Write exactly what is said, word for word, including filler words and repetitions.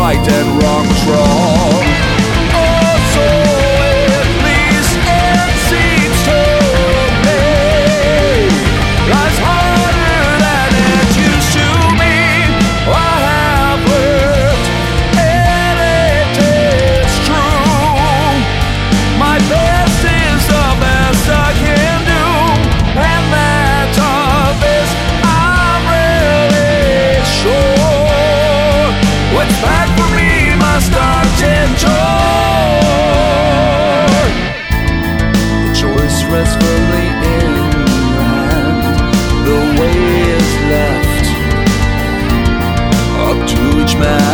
right and wrong wrong. Oh, so at least it seems to me life's harder than it used to be. I have lived, and it is true. My best is the best I can do, and that of this I'm really sure. What's back for me must start endure. The choice rests firmly in your hand. The way is left up to each man.